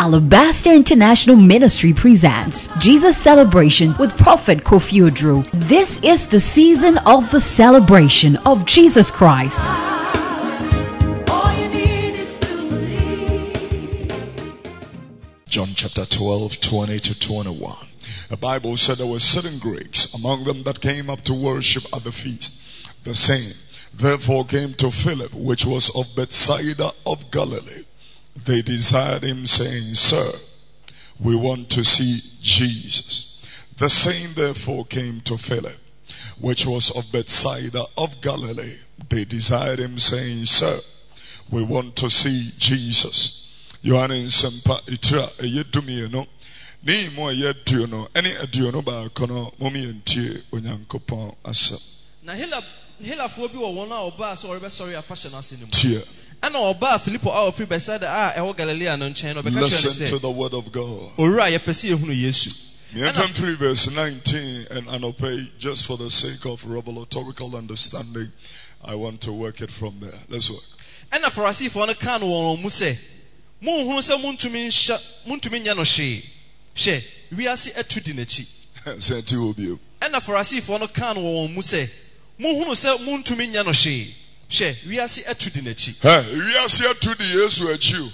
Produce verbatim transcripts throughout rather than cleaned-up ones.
Alabaster International Ministry presents Jesus Celebration with Prophet Kofi Oduro. This is the season of the celebration of Jesus Christ. John chapter twelve, twenty to twenty-one. The Bible said there were certain Greeks among them that came up to worship at the feast. The same therefore came to Philip, which was of Bethsaida of Galilee. They desired him, saying, Sir, we want to see Jesus. The same therefore came to Philip, which was of Bethsaida of Galilee. They desired him, saying, Sir, we want to see Jesus. Yohane Sempa Itra Eyedumieno Ni mo yeduno any aduno ba kono momi entie onyankopon asem. Na hela hela fo bi wo wona oba so orebe sorry afashion asenu. Tie. Ana oba Philip a ofri Bethsaida a eho Galilee no nchen no be ka say. Listen to the word of God. Owura ye pese ehunu Yesu. three verse nineteen and anope, just for the sake of revelatorical understanding, I want to work it from there. Let's work. Ana Pharisee fo no kan won mu say Munhunu se muntumi nsha muntumi nya no hwe hwe wiase atudi nachi say ti obi ena Pharisee fo no kan wo mu se munhunu se muntumi nya no hwe hwe wiase atudi nachi ha wiase atudi Yesu achi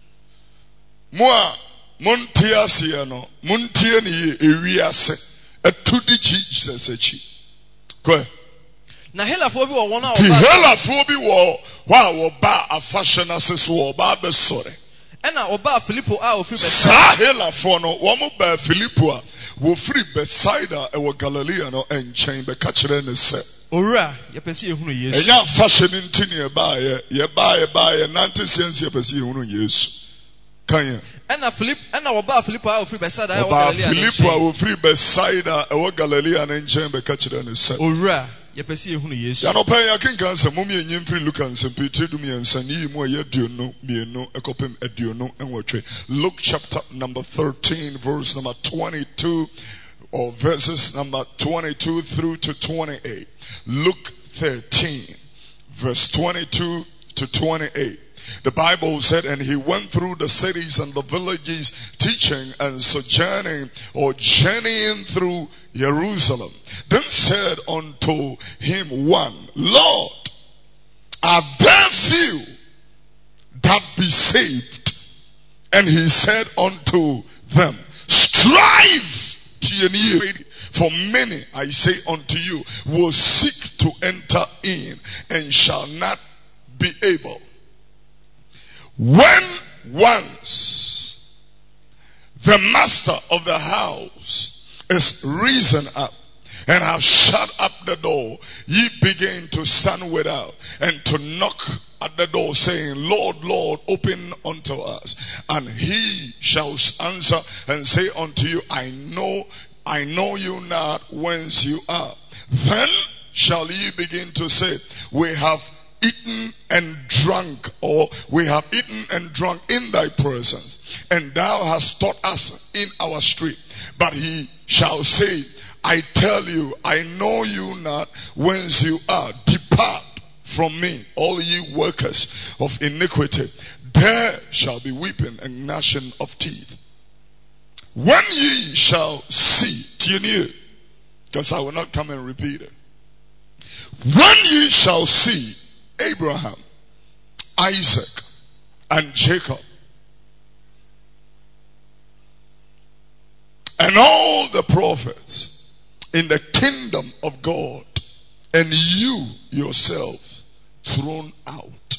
mo a montie ase no montie ne ye ewiase atudi Jesus achi ko na helafo bi wo wona oba ti helafo bi wo wa wo ba afashion aseso wo ba be sore ena oba Philippo a ofri Bethsaida sa helafo no wo mo ba Philippo a wo free Bethsaida e wo Galilee no enchen be ka kire ne se owura ye pese ehunu Yesu enya fashion ntini e ba ye ye ba ye ba ye nante sense ye pese ehunu Yesu kan ye ena Philip ena oba Philippo a ofri Bethsaida e wo Galilee oba Philippo a wo free Bethsaida e wo Galilee no enchen be ka kire ne se owura ye pese ehunu Yesu ya no pa ya kinkan se mum ye nyimfiri Luke nsempetire dum ye nsani mu ye aduonu mienu ekopem aduonu enwotwe. Luke chapter number thirteen verse number twenty-two or verses number twenty-two through to twenty-eight. Luke thirteen verse twenty-two to twenty-eight. The Bible said, and he went through the cities and the villages, teaching and sojourning or journeying through Jerusalem. Then said unto him one, Lord, are there few that be saved? And he said unto them, strive to your need, for many, I say unto you, will seek to enter in and shall not be able. When once the master of the house is risen up and have shut up the door, ye begin to stand without and to knock at the door, saying, Lord, Lord, open unto us. And he shall answer and say unto you, I know, I know you not whence you are. Then shall ye begin to say, we have eaten and drunk, or we have eaten and drunk in thy presence, and thou hast taught us in our street. But he shall say, I tell you, I know you not whence you are. Depart from me, all ye workers of iniquity. There shall be weeping and gnashing of teeth. When ye shall see, to you near, because I will not come and repeat it. When ye shall see Abraham, Isaac, and Jacob, and all the prophets in the kingdom of God, and you yourself thrown out.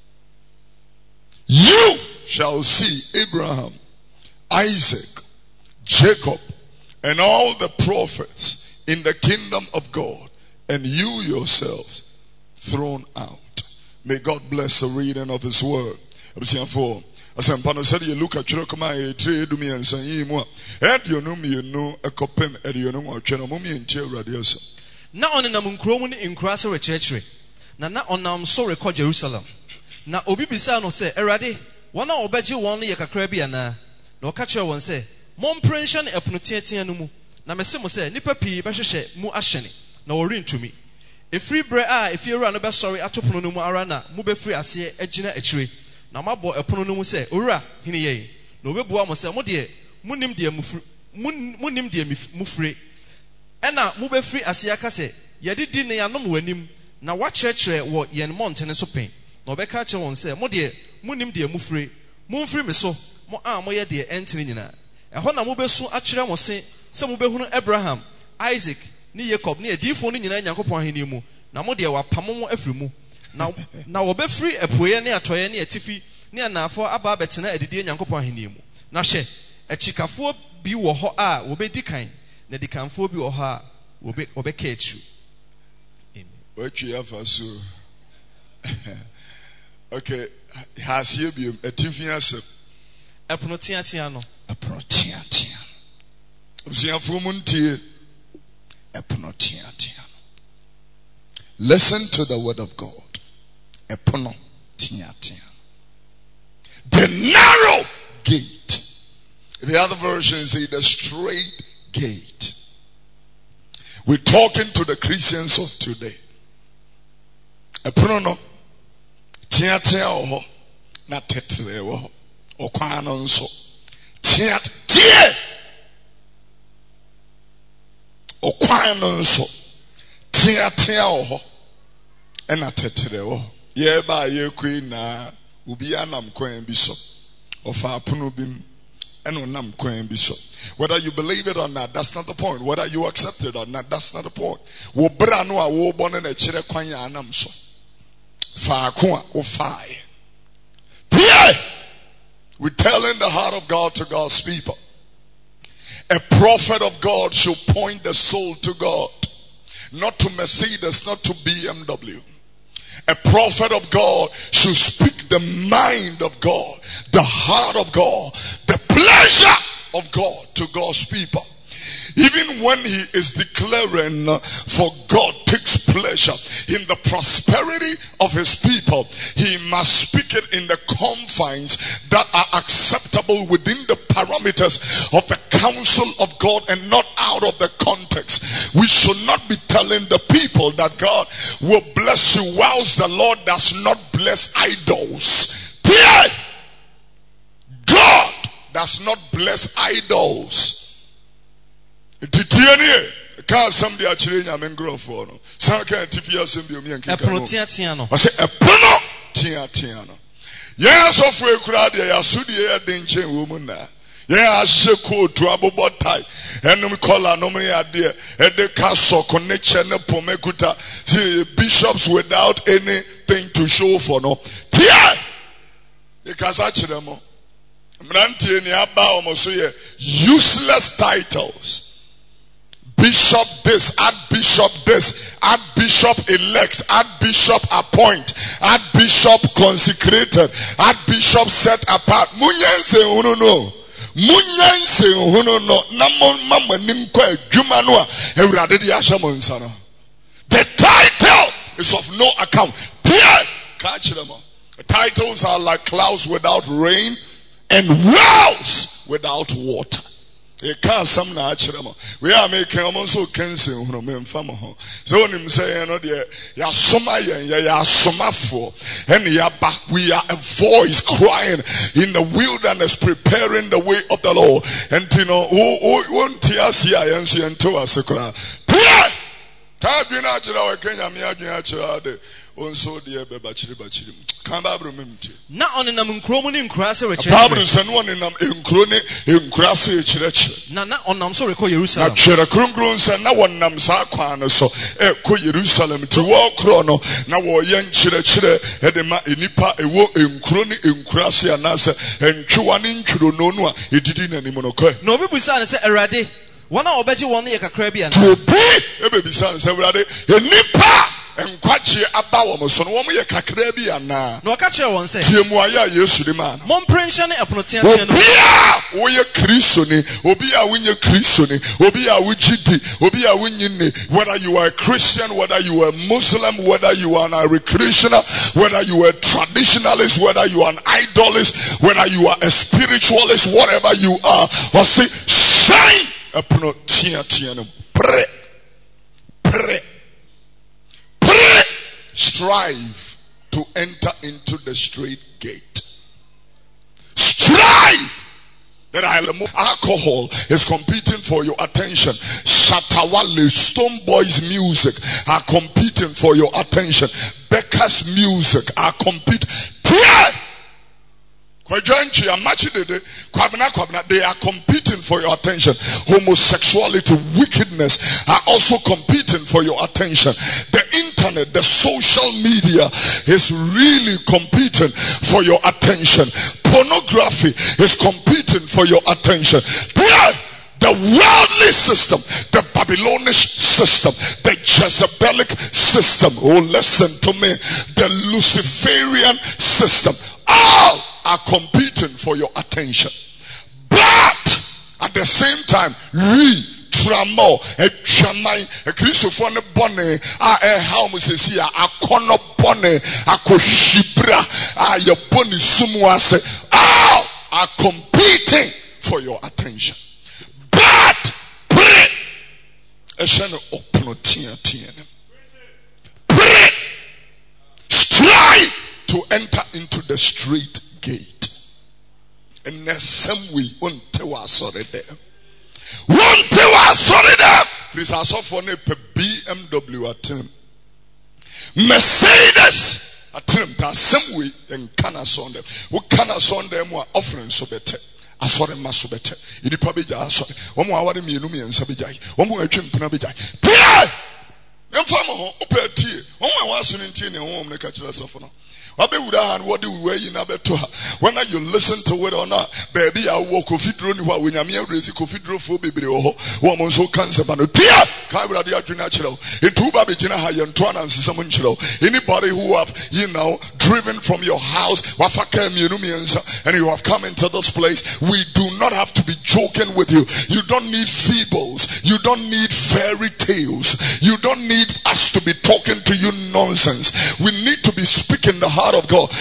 You shall see Abraham, Isaac, Jacob, and all the prophets in the kingdom of God, and you yourselves thrown out. May God bless the reading of his word. Asempano said you look at your command, a trade to me and say, You at your num, you know, a copem at your num or channel mummy and tear radius. Now on an uncroman in Crasser church. Now on am so record Jerusalem. Now Obi Bisano say, Eradi, one hour bet you one like a Caribbean. No catcher one say, Mon pension a pnutiatianumu. Now Messimo say, Nippa P. Bashe, mu asheni. Now ring to me. A free bread, if you run a best sorry, atoponomu arana, mube free as ye, ejina a tree. Na mabo epono no mu se owura hini ye na obebua mo se mo de munim de mufri munim de mufri ena mo be free ase aka se ye didi ne yanom wanim na wa kyerɛkyerɛ wo yen montene so pen na obeka kyerɛ won se mo de munim de mufri mumfri me so mo a mo ye de entene nyina ɛhɔ na mo besu akyerɛ mo se se mo behunu Abraham Isaac ni Jacob ni edifo ni nyina Nyankopɔn aheni mu na mo de wapam mo afiri mu na na wo be free epoye ne atoye ne atifi ne anafo aba betena edidie Nyankopɔn aheni mu na hwɛ echikafo bi wo hɔ a wo be dikan na dikanfo bi wo hɔ a wo be wo be ka echu amen watwi afa so okay hasie bi atifi asem epono tia tia no epono tia tia obusuafo mu ntie epono tia tia. Listen to the word of God. Epono tia tia. The narrow gate. The other version say the straight gate. We're talking to the Christians of today. Epono no tia tia oho na tetre oho okwan no nso tia tia okwan no nso tia tia oho ena tetere oho ye ba ye kwi na ubi anam kwan bi so ofa apono bim eno nam kwan bi so. Whether you believe it or not, that's not the point. Whether you accept it or not, that's not the point. Wo bra no a wo bone na kire kwan ya anam so fa ko a wo fae tia. We're telling the heart of God to God's people. A prophet of God should point the soul to God, not to Mercedes, not to B M W. A prophet of God should speak the mind of God, the heart of God, the pleasure of God to God's people. Even when he is declaring for God takes pleasure in the prosperity of his people, he must speak it in the confines that are acceptable within the parameters of the counsel of God and not out of the context. We should not be telling the people that God will bless you whilst the Lord does not bless idols. Here, God does not bless idols. Titiani ka somebody actually nyame ngrofo no sanka tifia assembly omi anka epono tia tia no I say epono tia tia no yes of we kura de ya sudie ya den chen wo mu na ya ahye coat abobo tie enum collar no me ade e de ka soko ne che ne pomekuta see bishops without anything to show for no tia e kasa kire mo mrantie ni aba omo so ye useless titles. Bishop this, Archbishop this, Archbishop elect, Archbishop appoint, Archbishop consecrated, Archbishop set apart. Munyense ununo, munyense ununo. Namon mama nimkwe jumanua. Ewurade di asha monsano. The title is of no account. Tia, catch them. The titles are like clouds without rain and wells without water. E can some na achiremo we are making almost so kensin hunu me mfa mo ho so onim say no de ya soma yen ya ya somafo and ya ba we are a voice crying in the wilderness preparing the way of the Lord and you know who won't hear see ayen so ento asekra ta bi na achira we Kenya me adwen achira de onso de be ba chiri ba chiri kan ba bro memti na onenam nkromu ne nkura se reche Bible say no onenam enkro ne nkura se chire chire na na onam so rekọ Jerusalem na chire krongron say na wonam sa kwan no so e ko Jerusalem ti wo kro no na wo ye nchire chire e de ma enipa ewo enkro ne nkura se anase entwewa ne ntwuro no no a edidi nanim no ko na obi busa ne se Erade wona obeji won ye kakra bia na to be e be bisa ne se Erade enipa enkwache aba wo so no wo ye kakra bia na na oka kire won se tiemu aya Yesu de man mon prensha ne epono tia tia no obi a wo ye Kristo ni obi a wo nye Kristo ni obi a wo gidi obi a wo nyini whether you are a Christian whether you are a Muslim whether you are a recreational whether you are a traditionalist whether you are an idolist whether you are a spiritualist whatever you are or say shine epono tia tia no pray pray strive to enter into the straight gate. Strive That alcohol is competing for your attention. Shatawale, Stone Boys music are competing for your attention. Becca's music are competing. They are competing for your attention. Homosexuality, wickedness are also competing for your attention. The internet, the social media is really competing for your attention. Pornography is competing for your attention. The worldly system, the Babylonish system, the Jezebelic system, oh listen to me, the Luciferian system, all are competing for your attention. But at the same time, we tramo a chamai a Christophone bonne a haumusesi a kono bonne a koshibra a your boni sumuase, all are competing for your attention. But pray a shano opnotia tien. Pray, strive to enter into the straight gate. And there's some way on tewa sorry there. One tewa sorry there. Please ask for a B M W at him. Mercedes at him. There's some way and can us on them. Who can us on them were offering so better. I saw them mass better. In the public, I saw one more hour in me and Sabijai. One more dream Punabijai. Pierre! Them farmer, open tea. One more was in tea and home, the catcher of honor. What do you when you listen to it or not, baby, I walk of it run when I'm here, raising coffee drove for baby or woman so cancer. But dear, Kabradia natural, it two baby Jina high and Tuan and someone chill. Anybody who have, you know, driven from your house, Wafaka Munumians, and you have come into this place, we do not have to be joking with you. You don't need feebles, you don't need fairy tales, you don't need us to be talking to you nonsense. We need to be speaking the heart of God.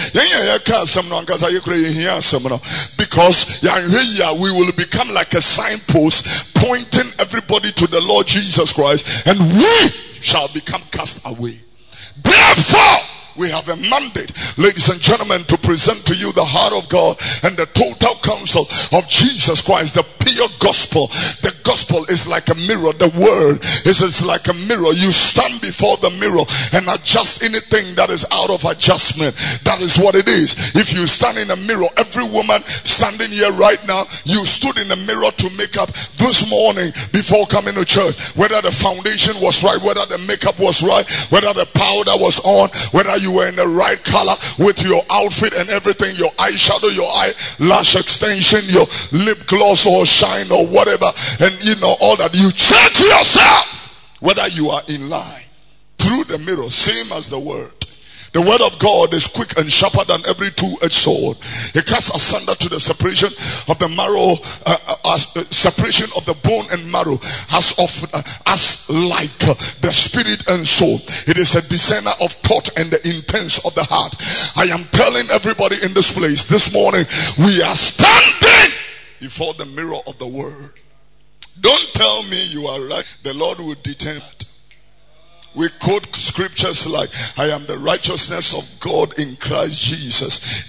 Because we will become like a signpost pointing everybody to the Lord Jesus Christ, and we shall become cast away. Therefore, we have a mandate, ladies and gentlemen, to present to you the heart of God and the total counsel of Jesus Christ, the pure gospel. The gospel is like a mirror. The word is, is like a mirror. You stand before the mirror and adjust anything that is out of adjustment. That is what it is. If you stand in a mirror, every woman standing here right now, you stood in a mirror to make up this morning before coming to church. Whether the foundation was right, whether the makeup was right, whether the powder was on, whether you were in the right color with your outfit and everything, your eyeshadow, your eyelash extension, your lip gloss or shine or whatever, and you know all that. You check yourself whether you are in line through the mirror, same as the word. The word of God is quick and sharper than every two-edged sword. It casts asunder to the separation of the marrow, uh, uh, uh, separation of the bone and marrow, as of uh, as like uh, the spirit and soul. It is a discerner of thought and the intents of the heart. I am telling everybody in this place this morning, we are standing before the mirror of the word. Don't tell me you are right. The Lord will determine. We quote scriptures like, I am the righteousness of God in Christ Jesus.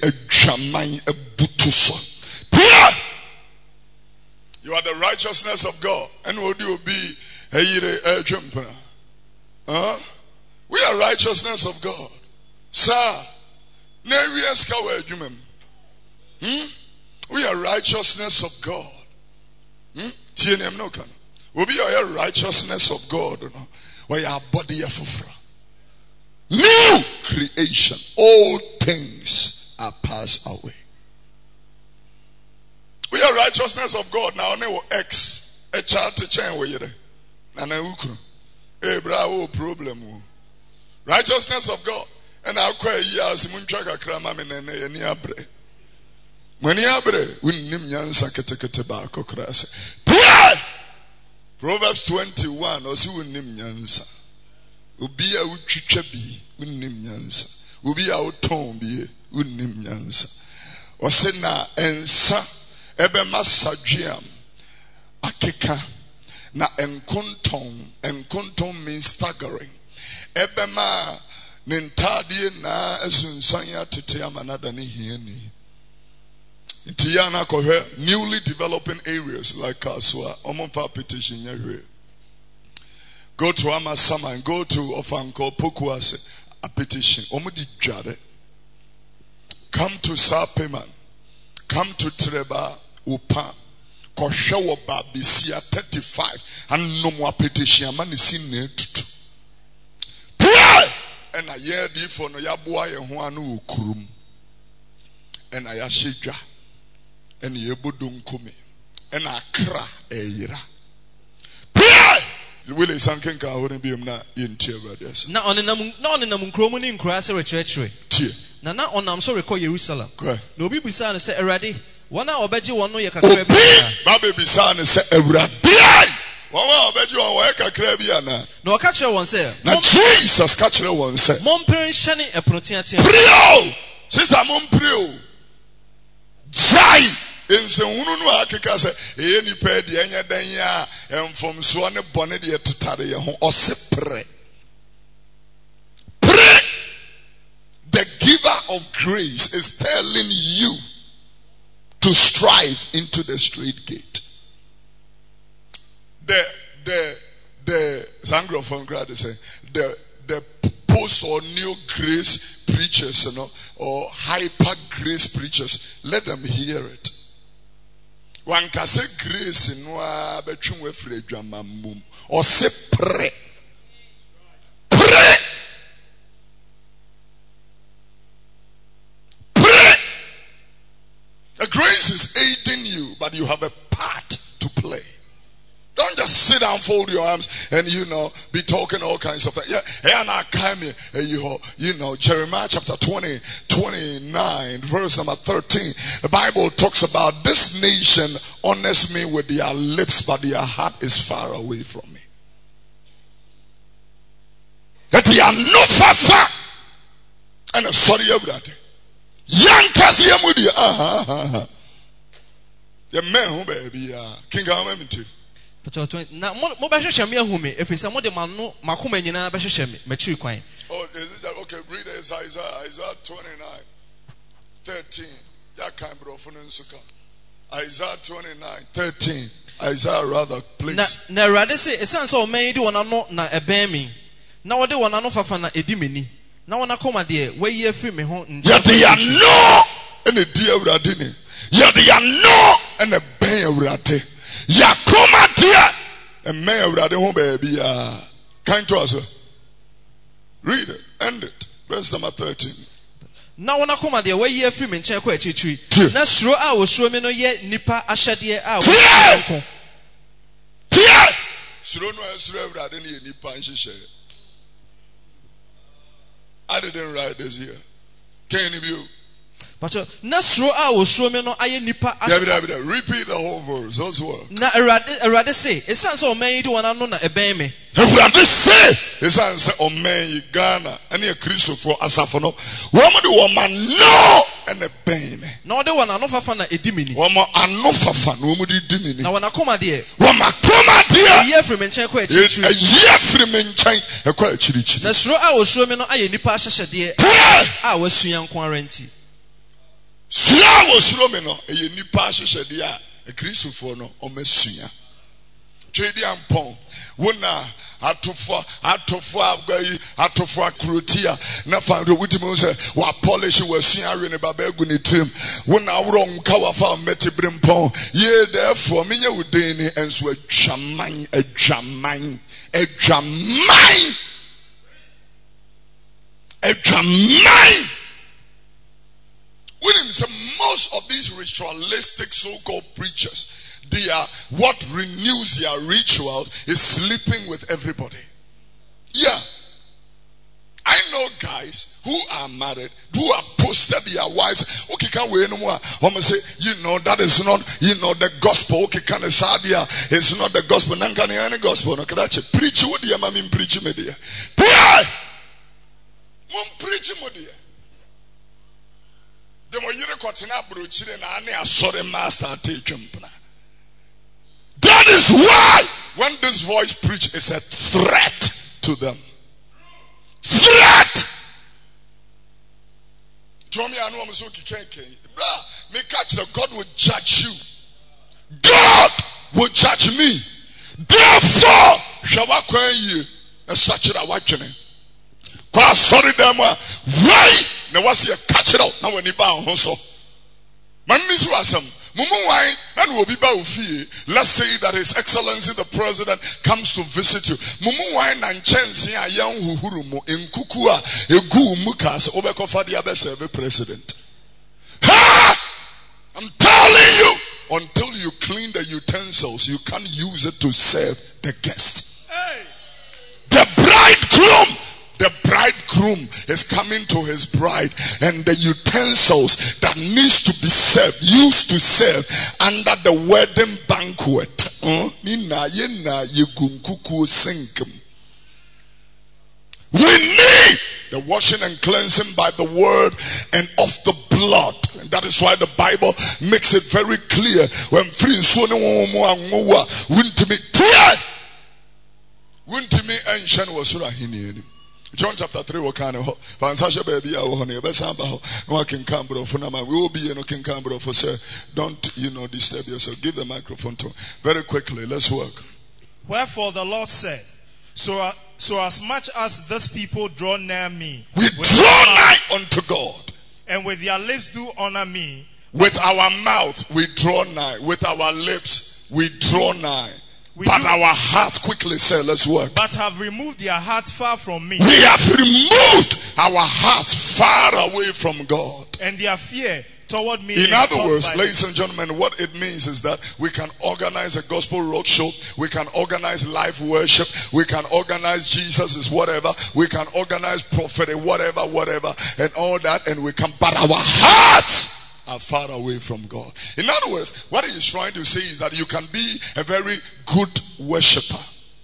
You are the righteousness of God. And would you be huh? We are righteousness of God. Sir, hmm? We are righteousness of God. Hmm? We'll be our righteousness of God. You know? We are body of new creation. All things are passed away. We are righteousness of God. Now only X a child to change with you. And a ukru. Eh, bravo problem. Righteousness of God. And I'll cry years munchaka krama menene niabre. Maniabre win nim yansa ketekete ba kokrase. Proverbs twenty-one, or see nim nyansa. Ubia utwicha bi unim nyansa. Ubia uton bi unim nyansa. Ose na ensa ebe masadwiam akeka na enkonton. Enkonton means staggering. Ebe ma nintadie na esunsanya tete amanada ni hieni. Tiana kohe newly developing areas like Kaswa, Omonfa petition yahwe. Go to Amasama and go to Ofanko Pokuase, a petition. Omudi Jade. Come to Sapeman. Come to Treba Upa. Koshawa Babisia thirty-five. And no more petition. Man is seen net. And I hear the for no yaboy and Huanu Krum. And I ashija. And Yebudun Kumi. And I cry a yera. Will is something I wouldn't be na in tear brothers. Now on the non in the Mukromuni in Crasser church. Now, now on I'm sorry, call Jerusalem. No be beside say already. One hour bet you one no yaka crab. Baby beside say already. One hour bet you on work a crabiana. No catcher one say. Now Jesus catcher one say. Mon parent shani a protein. Prio! Sister Mon Prio. Jai! Ense hunu no akeka se eye nipa de enya dan ya emfom so ne bone de tetare ye ho ose pre pre. The giver of grace is telling you to strive into the straight gate. The the the Sangro from grad say the the post or new grace preachers, you know, or hyper grace preachers, let them hear it. One can say grace in wa between we free drama mum or say pray. Pray. Pray. The grace is aiding you, but you have a part to play. Don't just sit down, fold your arms, and you know, be talking all kinds of things. Yeah, and I came here, you know, Jeremiah chapter twenty, twenty-nine, verse number thirteen. The Bible talks about this nation honors me with their lips, but their heart is far away from me. That they are no far, and sorry about that. Young Kassiamudi, ah, ah, ah. The man who baby, King Gamma. Now, mo be hwehwe me ahu me efisa mo de mano makoma nyina be hwehwe me machiri kwan. Oh, is it that okay? Read Isaiah, Isaiah twenty-nine, thirteen. That kind of nsuka. Isaiah twenty-nine, thirteen. Isaiah rather, please. Na na rade say esan so man di wona no na eben mi. Na wode wona no fafa na edi meni. Na wona koma de we ye free me ho nje. Ya de ya no ene di awrade ni. Ya de ya no ene ben awrade. Yakoma dear and may have read home baby. Kind to us. Read it, end it. Verse number thirteen. Now when I come at the way ye free men check quite tree. Now sure I was sure me no yet nipa ashadi out. Tia Suro no esre read any nipa and I didn't write this here. Can you? But na suro a wo suro me no aye nipa ashadi. Repeat the whole verse. Those words. Na erade erade say esan so man yi di wona no na eben me. Erade say esan say o man yi Ghana ene e Christopher asafo no wo mo de wo ma no ene ben me. Na wo de wona no fafa na edi mini. Wo mo ano fafa na wo mo de di mini. Na wona koma de wo ma koma de ye free me nchen kwa achichiri. Ye free me nchen e kwa achichiri. Na suro a wo suro me no aye nipa ahyehyede a wasua nko arenti. Sua wo suro me no eye nipa ahyehyede a e Christopher no o masua. Twedi ampon wona atofo atofo agbai atofo akrotia na fa do wutimi say wa polish wa suare ne baba egu ne trim wona woro nka wa fa meti brimpon ye therefore menye wuden ni enso adwaman adwaman adwaman adwaman. When most of these ritualistic so-called preachers, they are what renews their rituals is sleeping with everybody. Yeah. I know guys who are married, who have posted their wives. Okay, can we no more? I'm say, you know, that is not, you know, the gospel. Okay, can sadia it's not the gospel. Nankani any gospel. No, kadache preach what the mami preach me there. Pray. Mom preach me there. The more you record na brochire na ane asore master take chumpna. That is why when this voice preach is a threat to them. Threat. Tomi anu am so kike bra me ka catch that God will judge you. God will judge me. Therefore, shall I call you a such a watching? Quite sorry, them why? Now, what's your catch it out now when you bow also? My miss was some. And will be let's say that His Excellency the President comes to visit you. Mumu wine and chance ya young hurumo in kukua a gu mukas over kofadi abese president. Ha! I'm telling you, until you clean the utensils, you can't use it to serve the guest. Hey. The bridegroom. The bridegroom is coming to his bride, and the utensils that needs to be served, used to serve under the wedding banquet. We need the washing and cleansing by the word and of the blood. And that is why the Bible makes it very clear. When free John chapter three will kind of Vansasha baby honey no can Cambro for nama we will be in King Cambro for say don't you know disturb yourself. Give the microphone to him. Very quickly, let's work. Wherefore the Lord said, So uh, so as much as this people draw near me, we draw nigh unto God, and with their lips do honor me. With our mouth we draw nigh, with our lips we draw nigh. We but do, our hearts, quickly say, let's work. But have removed their hearts far from me. We have removed our hearts far away from God. And their fear toward me. In other words, ladies and gentlemen, what it means is that we can organize a gospel road show. We can organize live worship. We can organize Jesus is whatever. We can organize prophetic whatever, whatever, and all that. And we can, but our hearts are far away from God. In other words, what he is trying to say is that you can be a very good worshiper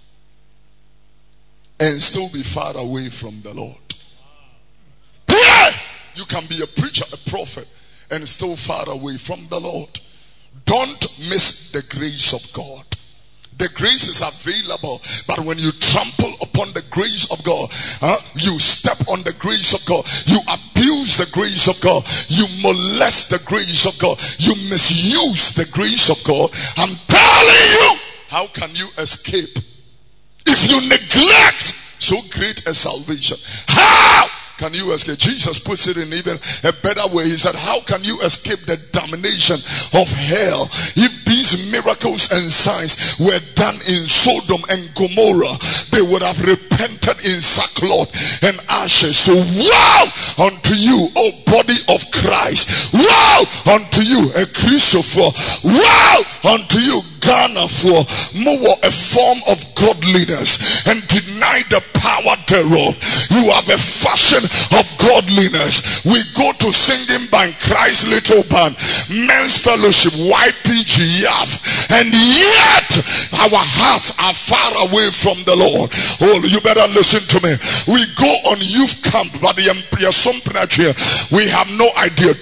and still be far away from the Lord. Yeah! You can be a preacher, a prophet, and still far away from the Lord. Don't miss the grace of God. The grace is available, but when you trample upon the grace of God, huh, you step on the grace of God, you abuse the grace of God, you molest the grace of God, you misuse the grace of God. I'm telling you, how can you escape if you neglect so great a salvation? How can you escape? Jesus puts it in even a better way. He said, how can you escape the damnation of hell? If these miracles and signs were done in Sodom and Gomorrah, they would have repented in sackcloth and ashes. So woe unto you, O body of Christ. Woe unto you, a Christopher. Woe unto you, Ghana, for more a form of godliness and deny the power thereof. You have a fashion of godliness. We go to singing band, Christ Little Band, Men's Fellowship, Y P G, Y A V, and yet our hearts are far away from the Lord. Oh, you better listen to me. We go on youth camp, but we have no idea.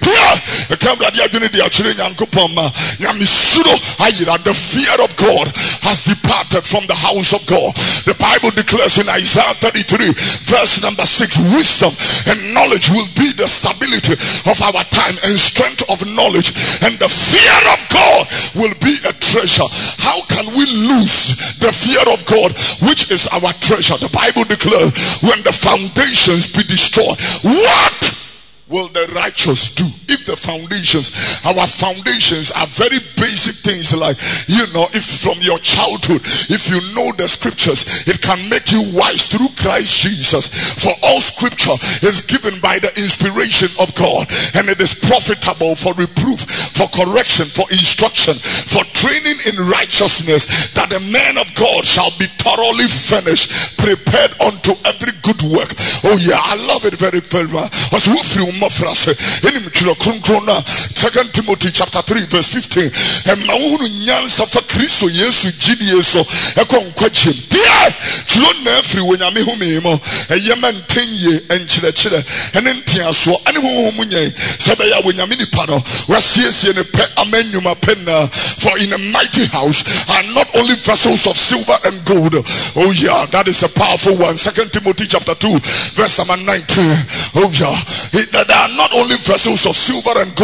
The fear of God has departed from the house of God. The Bible declares in Isaiah thirty-three verse number six, wisdom and knowledge will be the stability of our time, and strength of knowledge and the fear of God will be a treasure. How can we lose the fear of God, which is our treasure? The Bible declares, when the foundations be destroyed, what will the righteous do? If the foundations, our foundations are very basic things, like, you know, if from your childhood, if you know the scriptures, it can make you wise through Christ Jesus. For all scripture is given by the inspiration of God, and it is profitable for reproof, for correction, for instruction, for training in righteousness, that the man of God shall be thoroughly furnished, prepared unto every good work. Oh yeah, I love it very, very much. Second Timothy chapter three verse fifteen. And nyansa for Christo Yesu Gidi so ekon kwachim. Dia chulo na free when yame home mo eyema ntenye enchirechire ene ntiaso ane ho munye sebeya when yame nipa no wasiesie ne pe amanyuma penna. For in a mighty house are not only vessels of silver and gold. Oh yeah, that is a powerful one. Second Timothy chapter two verse number nineteen. Oh yeah, it, there are not only vessels of silver and gold,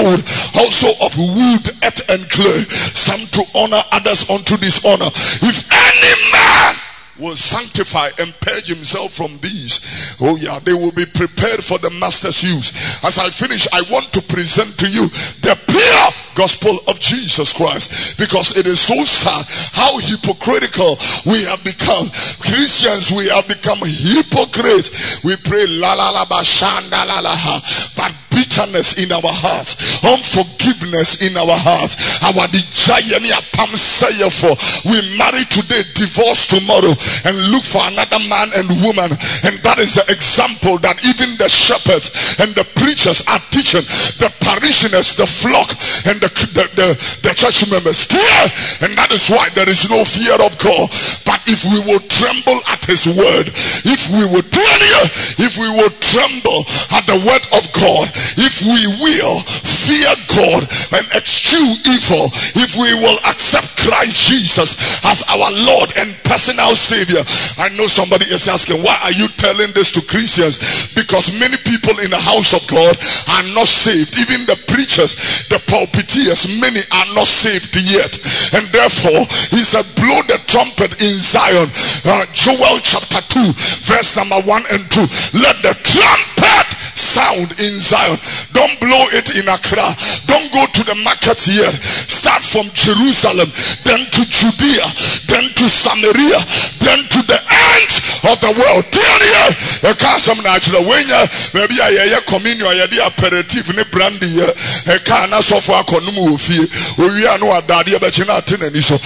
also of wood, earth, and clay, some to honor, others unto dishonor. If any man will sanctify and purge himself from these, oh yeah, they will be prepared for the master's use. As I finish, I want to present to you the pure gospel of Jesus Christ, because it is so sad how hypocritical we have become. Christians, we have become hypocrites. We pray la la la ba shanda la la ha, but bitterness in our hearts, unforgiveness in our hearts. Our desire pam say for we marry today, divorce tomorrow, and look for another man and woman. And that is the example that even the shepherds and the preachers are teaching the parishioners, the flock, and the, the, the, the church members. And that is why there is no fear of God. But if we will tremble at his word, if we will if we will tremble at the word of God, if we will fear God and eschew evil, if we will accept Christ Jesus as our Lord and personal Savior. I know somebody is asking, why are you telling this to Christians? Because many people in the house of God are not saved. Even the preachers, the pulpiteers, many are not saved yet. And therefore, he said, blow the trumpet in Zion. Uh, Joel chapter two, verse number one and two. Let the trumpet sound in Zion. Don't blow it in Accra. Don't go to the market here. Start from Jerusalem, then to Judea, then to Samaria, then to the ends of the world. I can't some natural when you maybe I communion, I the aperitif ne brandy here. I can't so far conumu fee. We are no daddy, but you're not in any so.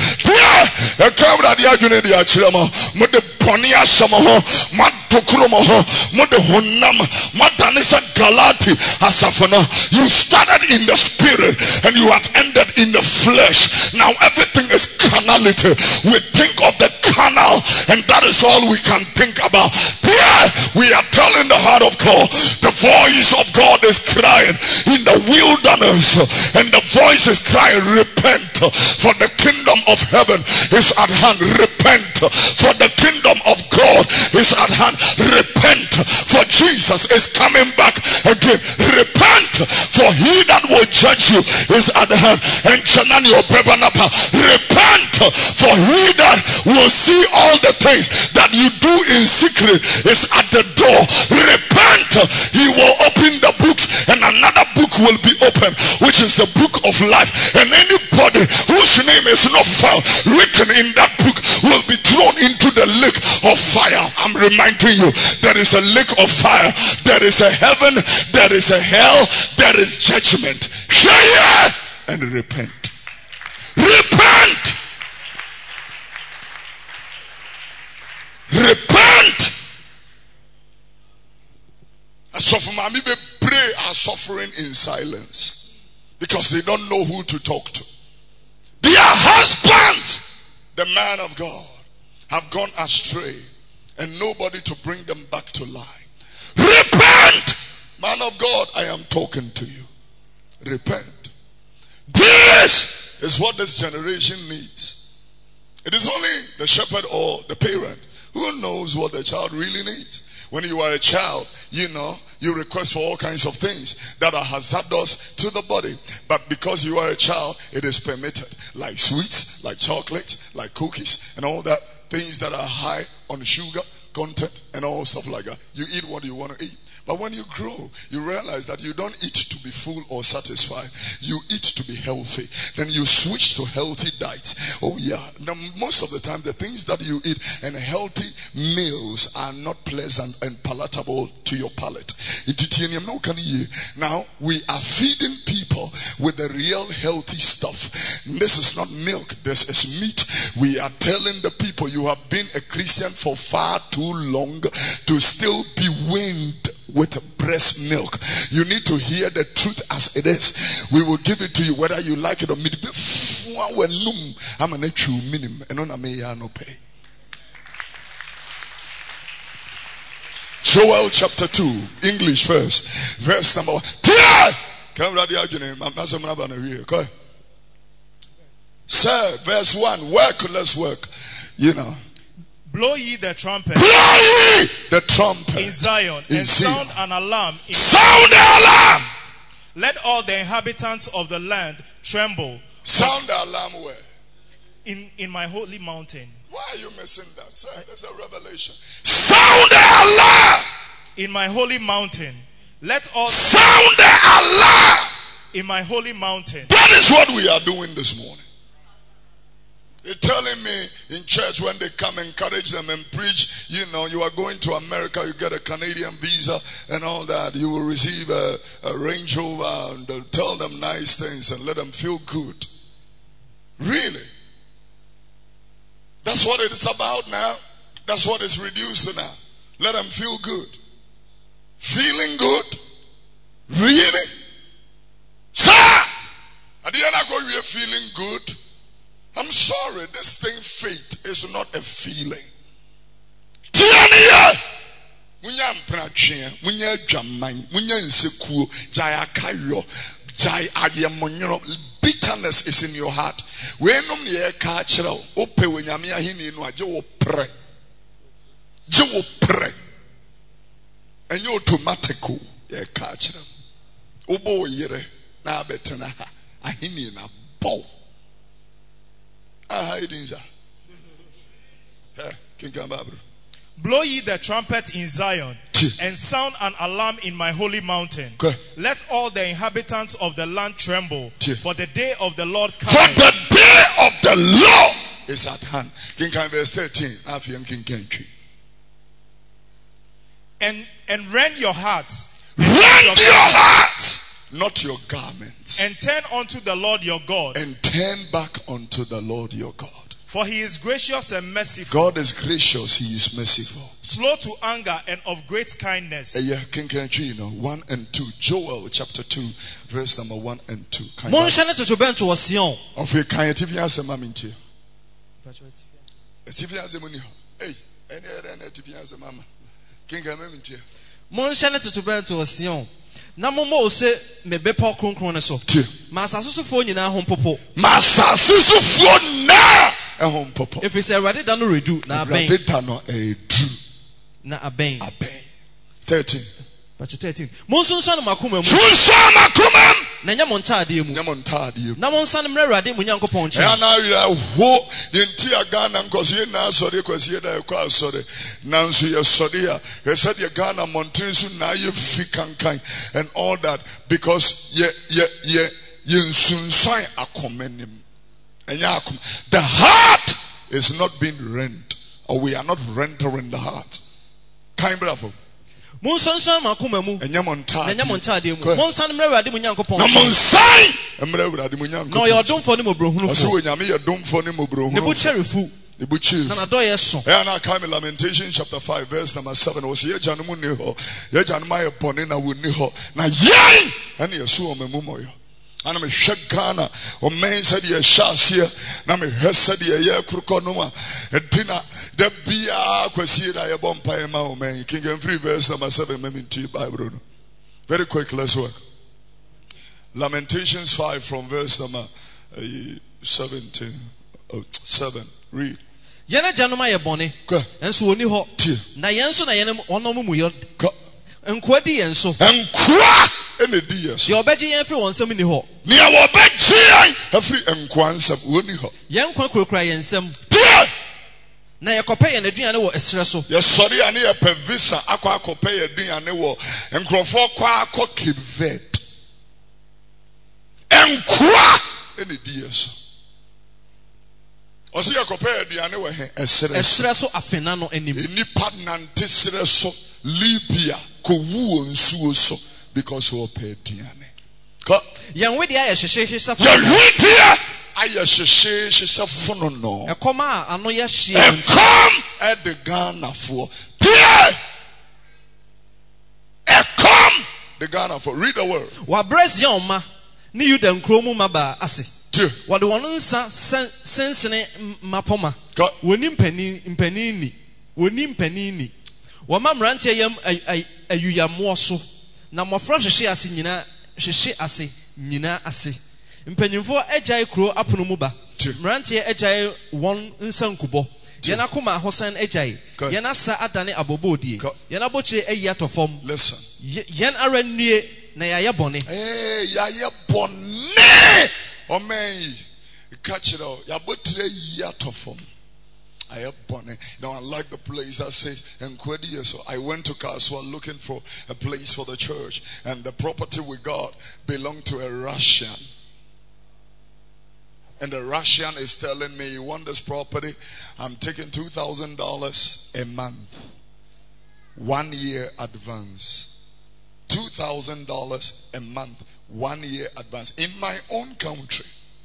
I can't that the argument the achilama, but the ponia shamaho, matokromo, mode honam, matanisa galati asafana. You started in the spirit and you have ended in the flesh. Now everything is carnality. We think of the carnal, and that is all we can think about. There we are telling the heart of God. The voice of God is crying in the wilderness, and the voice is crying, repent, for the kingdom of heaven is at hand. Repent, for the kingdom of God is at hand. Repent, for Jesus is coming back again. Repent, for he that will judge you is at hand. And Chanani Obebanapa, repent, for he that will see all the things that you do in secret is at the door. Repent, he will open the books, and another book will be opened, which is the book of life. And anybody whose name is not found written in that book will be thrown into the lake of fire. I'm reminding you, there is a lake of fire, there is a heaven, there is a hell, there is judgment. Hear and repent. Repent. Repent. As of mommy, they pray are suffering in silence because they don't know who to talk to. Their husbands, the man of God, have gone astray, and nobody to bring them back to life. Repent, man of God, I am talking to you. Repent. This is what this generation needs. It is only the shepherd or the parent who knows what the child really needs. When you are a child, you know, you request for all kinds of things that are hazardous to the body. But because you are a child, it is permitted. Like sweets, like chocolate, like cookies, and all that. Things that are high on sugar content and all stuff like that. You eat what you want to eat. But when you grow, you realize that you don't eat to be full or satisfied. You eat to be healthy. Then you switch to healthy diets. Oh yeah. Now most of the time, the things that you eat and healthy meals are not pleasant and palatable to your palate. Now we are feeding people with the real healthy stuff. This is not milk. This is meat. We are telling the people, you have been a Christian for far too long to still be weaned with breast milk. You need to hear the truth as it is. We will give it to you whether you like it or not. Joel chapter two, English first, verse number one. Sir, verse one, work, let's work. You know. Blow ye the trumpet. Blow ye the trumpet in Zion, in and Zion. sound an alarm. In sound the alarm. let all the inhabitants of the land tremble. Sound the alarm where? In, in my holy mountain. Why are you missing that? Sir, there's a revelation. Sound the alarm! In my holy mountain. Let all sound the alarm! In my holy mountain. That is what we are doing this morning. They're telling me in church when they come, encourage them and preach, you know, you are going to America, you get a Canadian visa and all that. You will receive a, a Range Rover, and they'll tell them nice things and let them feel good. Really? That's what it is about now. That's what it's reduced to now. Let them feel good. Feeling good? Really? Sir! At the end of the day, we are feeling good. I'm sorry, this thing, faith, is not a feeling. Tiania! Munya mprachia, munya jamai, munya insecure, jaya kayo, jaya adiamonyo. Bitterness is in your heart. When um ye kachiro, ope when yamia hini no aje wo pre. Je wo pre. And you automatical ye kachiro. Obo yere na betena ha. Ahini na bow. Ah, hidinja. Hey, King Kambabru. Blow ye the trumpet in Zion, and sound an alarm in my holy mountain. Okay. Let all the inhabitants of the land tremble, for the day of the Lord For cometh. the day of the Lord is at hand. King Kambabru verse thirteen. Afiyan King Kambabru. And and rend your hearts, Rend your heart, not your garments, and turn unto the Lord your God. and turn back unto the Lord your God. For he is gracious and merciful, God is gracious, he is merciful. slow to anger and of great kindness. Eh, yeah, King Kambabru, you know, one and two. Joel chapter two, verse number one and two. Kind Monshane tutubento wa Sion. of a kind of answer, mammy. Hey, any other answer, mama. King Kambabru. Monshane tutubento wa Sion. Na momo ose me bepo kronkron ne so. Ma asasofo nyina ho popo. Masasisufo na ehom popo. If it's Awurade da no redu na aben. Awurade da no edu Na aben. aben. thirteen. But thirteen. Monsunso na makoma mu. Sunso makomam. Na nya montade mu. Nyamo ntade mu. Na monsan mra Awurade mu Nyankopɔn E nche. ana wira ho yenti agana nkoso ye na asore kwasi ye da e kwa asore. Nanso ye sore a ye said ye Ghana mountain so na ye fi kankan and all that because ye ye ye ye nsunsan akomenim. Enya akom. The heart is not being rent, or we are not rendering the heart. Kind bravo. Monsunso na makoma mu. Enya montade. Na nya montade mu. Monsan mra Awurade mu Nyankopɔn Na nche. monsai emre Awurade mu Nyankopɔn. Na oyo domfo ne mobrohunu Ose fo. we nyame ye domfo ne mobrohunu. Ne bu cherifu. Ne bu chief. Na na do ye so. Yeah, now come in Lamentation chapter five, verse number seven. Was ye janumu ni ho, ye januma ye pone na wuni ho. Na yai, and ye su ome mumoyo. And me shek Ghana, o men said ye shasia, na me hesed ye ye krukonuma. Edina de bia kwesi da ye bompa ye ma o men. King and free verse number seven. Me minti Bible. Very quick, let's work. Lamentations five from verse number uh, seventeen. Oh, seven. Read. Yene janoma ye bone. Go. Enso oni ho. Tie. Na yenso na yene onom mu yo. Go. Enkwadi yenso. Enkwa ene di yes. Ye obeji yen free wonsam ni ho. Nia wobeji every enkwa nsam woni ho. Yen kwa kurokura yensam. Tie. Na ye kope ye aduane wo esre so. Ye sori ane ye pe visa akwa akope ye aduane wo enkrofo kwa akọ Cape Verde. Enkwa ene di yes. Osi ye kope ye aduane wo he esre. Esre so afena no anim. Enipa nante sre so Libya ko wu onsuo so because wo pe aduane. Ko Yen we dia ye hyehye safa. ye widia aye hyehye hyesafo no. Ekoma ano ye hye And come at the Ghana for Pierre. And come the Ghana for read the word. Wa bres yon ma ni Yuda nkromu maba ase. Tie. Wa de wono nsa sensene mapoma. Go. Woni mpani mpani ni. Woni mpani ni. Wa mamrante yam ayuyamo so. Na mofra hwehwe ase nyina hwehwe ase nyina ase. Mpanyimfo agyae kro apono mu ba. Mrante agyae won nsankubo. Yena koma hosan agyae. Yena sa adane abobodie. Yena bochire ayi atofom. Listen. Yen ara nnue na yaya bone. Eh, yaya bone. O man, catch it all. Ya butre yatofom. I have born it. Now I like the place that says Nkwedi. So I went to Kaswa looking for a place for the church, and the property we got belonged to a Russian. And the Russian is telling me, you want this property? I'm taking two thousand dollars a month. One year advance. two thousand dollars a month. One year advance. In my own country.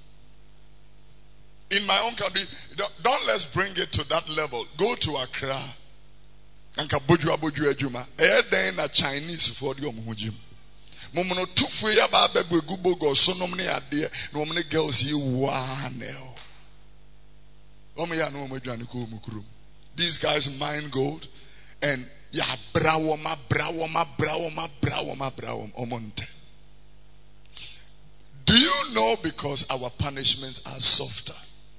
In my own country. Don't, don't let's bring it to that level. Go to Accra. Anka boju aboju ejuma. Eh den na Chinese for the omhujim. Momono tufu ya ba begu gubogo sonom ne ade no omne girls yi wanel. Omo ya no omedwane ko omukrum. These guys mine gold and ya brawo ma brawo ma brawo ma brawo ma brawo omonte. Do you know because our punishments are softer?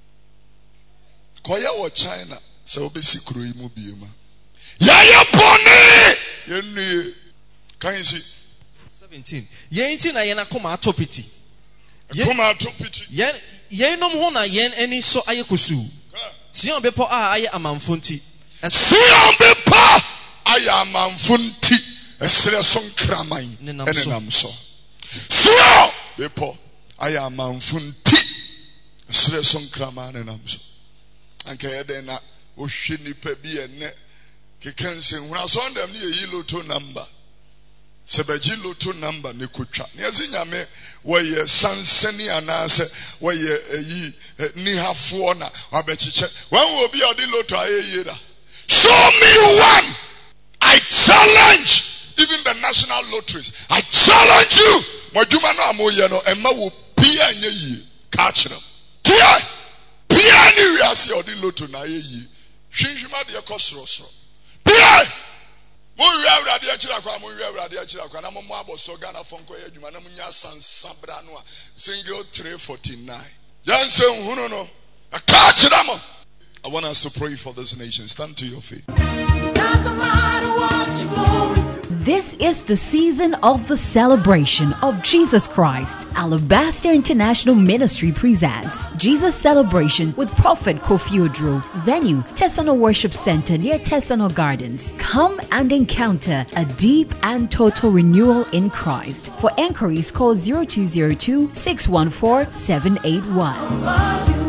Koya wa China so obesi kuro imu biema. Ya ya bone. Yenu can you see seventeen. Yen ti na yen akoma atopiti. Akoma atopiti. Yen yen nom ho na yen ani so ayekosu. Sion bepo a aye amanfo nti. Sion bepo aye amanfo nti. Esere so nkraman enenam so. Sion bepo aye amanfo nti. Esere so nkraman enenam so. Anka yeden na ohwe nipa bi ene kekense huna so ndam ne yi loto number. Sebeji loto number ne kotwa. Ne azinyame woye sansani anase woye eyi ni hafo na abechiche. Wan wo bi odi loto ayeyira. Show me one. I challenge even the national lotteries. I challenge you. Moduma no amoye no emma wo pia anye yi. Catch them. Pia pia ni wiase odi loto na ayeyi. Hwinhwima de ekosrosro. Pia mo wi awrade akira kwa mo wi awrade akira kwa na mo mo aboso Ghana fonko ya adwuma na mo nya sansabra no a single three forty-nine janse nhunu no aka akira mo. I want us to pray for this nation. Stand to your feet. Doesn't matter what you're going through. This is the season of the celebration of Jesus Christ. Alabaster International Ministry presents Jesus Celebration with Prophet Kofi Odro. Venue, Tesano Worship Center near Tesano Gardens. Come and encounter a deep and total renewal in Christ. For enquiries, call zero two zero two, six one four, seven eight one.